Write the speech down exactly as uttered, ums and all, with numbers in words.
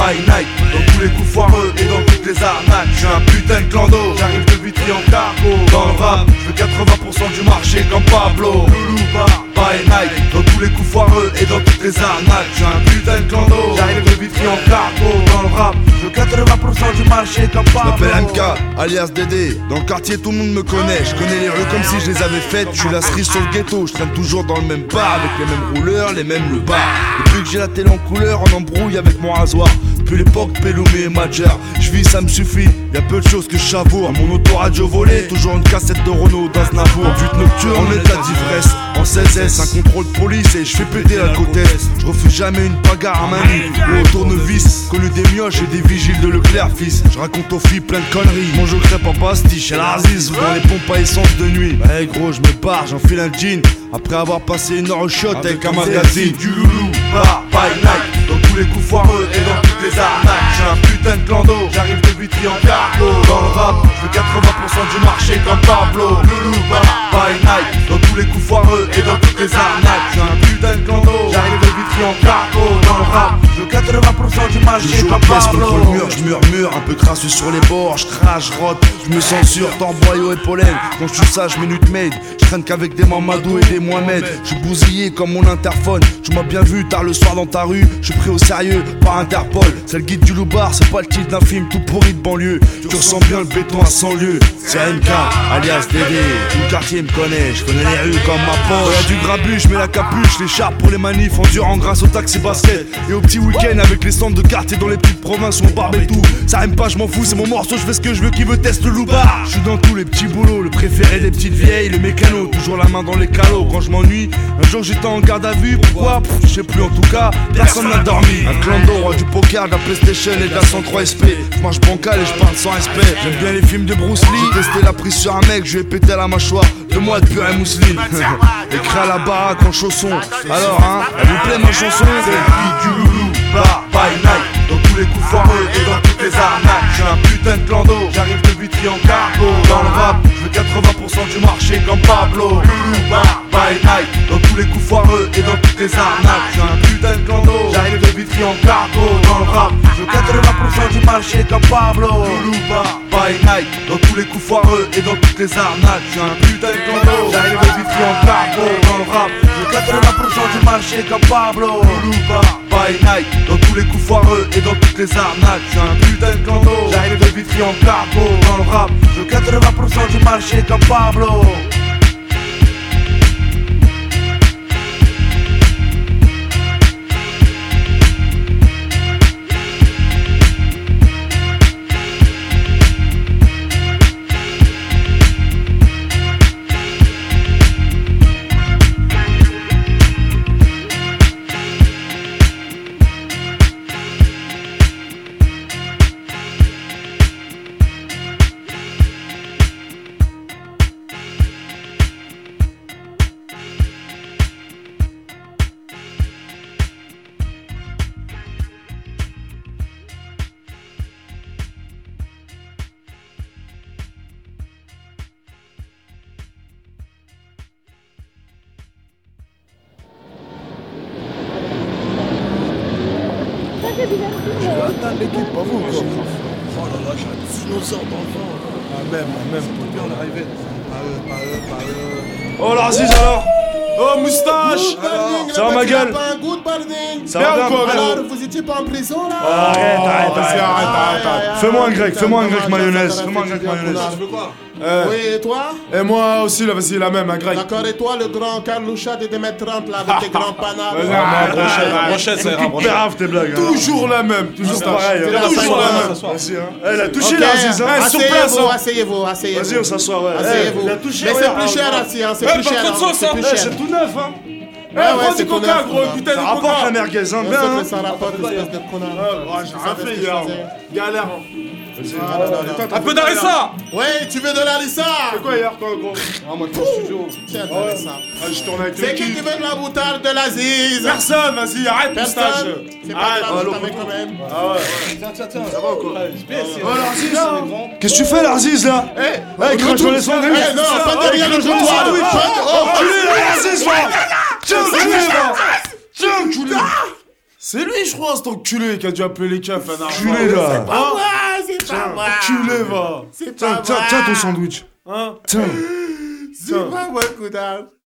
by night. Dans tous les coups foireux et dans toutes les arnaques. J'suis un putain de clando, j'arrive de Vitry en cargo. Dans le rap, j'veux quatre-vingts pour cent du marché comme Pablo. Loulou bar, by night. Dans tous les coups foireux et dans toutes les arnaques. J'suis un putain de clando, j'arrive de Vitry en cargo. Dans le rap, j'veux quatre-vingts pour cent du marché comme Pablo. J'm'appelle M K, alias Dédé. Dans le quartier tout le monde me connaît. Je connais les rues comme si je les avais faites. Je suis la cerise sur le ghetto. Je traîne toujours dans le même bar avec les mêmes rouleurs, les mêmes le bar. Depuis que j'ai la télé en couleur, on embrouille avec mon rasoir. Depuis l'époque Peloumé et Madjer, je vis ça me suffit. Y'a peu de choses que je savoure. Mon autoradio volé, toujours une cassette de Renault d'Aznavour. Conduite nocturne, en état d'ivresse, en seize S, un contrôle de police et je fais péter la côtesse. Je refuse jamais une bagarre à main nue ou au tournevis. Connu des mioches et des vigiles de Leclerc, fils. Je raconte aux filles plein de conneries. Mange au crêpe en pastiche, à l'Aziz ou dans les pompes à essence de nuit. Ouais gros, je me barre, j'enfile un jean après avoir passé une heure au shot avec, avec un magazine. Du loulou, bar, by night. Dans tous les coups foireux et dans toutes les arnaques. J'suis un putain de clando, j'arrive de Vitry en cargo. Dans le rap, j'veux quatre-vingts pour cent du marché comme Pablo. Loulou, bar, by night. Dans tous les coups foireux et dans toutes les arnaques. J'suis un putain de clando, j'arrive de Vitry en cargo. Dans le rap, j'veux quatre-vingts pour cent du marché comme Pablo. Contre le mur, j'murmure, un peu crasseux sur les bords. J'crache, j'rote, j'me censure, tord boyau et pollen. Quand j'suis sage, minute made. J'traîne qu'avec des Mamadou et des Mohamed. J'suis bousillé comme mon interphone. Tu m'as bien vu tard le soir dans ta rue. J'suis pris au sérieux par Interpol. C'est le guide du loubar, c'est pas le titre d'un film tout pourri de banlieue. Tu ressens bien le béton à cent lieues. C'est M K, alias Dédé. Tout le quartier me connaît, j'connais les rues comme ma poche. Y'a du grabuge, j'mets la capuche, l'écharpe pour les manifs endurant grâce au taxi basket. Et au petit week-end avec les centres de quartier dans les petites provinces où on barbe et tout. Ça aime pas, j'm'en fous, c'est mon morceau, j'fais ce que je veux, qui veut teste le loubar. J'suis dans tous les petits boulots, le préféré des petites vieilles, le mécano, toujours la main dans les calots. Quand je m'ennuie, un jour j'étais en garde à vue, pourquoi? Je sais plus en tout cas, personne n'a dormi. Un clando, roi du poker, de la PlayStation et de la cent trois S P. Je marche bancal et je parle sans respect. J'aime bien les films de Bruce Lee. J'ai testé la prise sur un mec, je lui ai pété la mâchoire. Deux mois de purée mousseline. Écrit à la baraque en chaussons. Alors hein, elle vous plaît ma chanson? C'est le du loulou, bar, by night. Dans tous les coups foireux et dans toutes les arnaques. J'suis un putain de clando, j'arrive de Vitry en cargo. Dans le rap, j'veux quatre-vingts pour cent du marché comme Pablo. Loulou, bar, by night. Dans tous les coups foireux et dans toutes les arnaques. J'suis un putain de clando, j'arrive de Vitry en cargo. Dans le rap, j'veux quatre-vingts pour cent du marché comme Pablo. Loulou, bar, by night. Dans tous les coups foireux et dans toutes les arnaques. J'suis un putain de clando, j'arrive de Vitry en cargo. Dans le rap, j'veux quatre-vingts pour cent du marché comme Pablo. Loulou, bar, by night. Dans tous les coups foireux et dans toutes les arnaques. J'suis un putain de clando, j'arrive de Vitry en cargo. Dans le rap, j'veux quatre-vingts pour cent du marché comme Pablo. Je vais atteindre l'équipe, pas vous quoi. Oh là là, j'ai un dinosaure dans le vent. Ah même, même, tout bien, on est arrivé. Pas eux, pas eux, pas eux. Oh l'Aziz alors. Oh moustache. Ça va ma gueule? Ça va bien quoi alors, vous étiez pas en prison là? Arrête, arrête, arrête, arrête, arrête. Fais-moi un grec, fais-moi un grec mayonnaise. Fais-moi un grec mayonnaise. Tu veux quoi? Oui, et toi? Et moi aussi, là, vas-y, la même, un grec. D'accord, et toi, le grand Carloucha de deux mètres trente, là, avec tes grands panards? La brochette, la brochette, ça ira, brochette. Grave tes blagues. Toujours la même, toujours pareil. Toujours la même. Vas-y, hein. Elle a touché l'Aziz, hein. Sur place, asseyez-vous, asseyez-vous. Vas-y, on s'assoit, ouais. Asseyez-vous. Il a touché. Mais c'est plus cher assis, hein, c'est plus cher. C'est plus cher. C'est tout neuf, hein. Eh, prends du coca, gros, putain de Ça rapporte la merguez, hein, bien, hein. Ça rapporte, espèce de connard. J'ai rien fait hier. Galère. Un peu d'Arissa. Ouais, tu veux de l'arissa? C'est quoi hier, toi, gros? Ah, moi, je suis studio. Tiens, de l'arissa. Ah, je tourne avec C'est qui qui veut de la moutarde de l'Aziz? Personne, vas-y, arrête, moustache. Personne? C'est pas grave, je t'avais quand même. Ah ouais. Tiens, tiens, tiens. Ça va ou quoi? Oh, l'Aziz, qu'est-ce que tu fais, l'Aziz, là? Eh, Eh, crache dans les sandwichs. Eh, non, pas derrière le trottoir. Oh, lui, l'Aziz, va. Tiens, culé, va. Tiens, culé. C'est lui, je crois, cet enculé qui a dû appeler les keufs un argent. Enculé, là. C'est pas moi, c'est pas moi. Enculé, va. C'est Tiens, pas tiens, moi. tiens ton sandwich. Hein? Tiens. C'est pas moi, Koudal.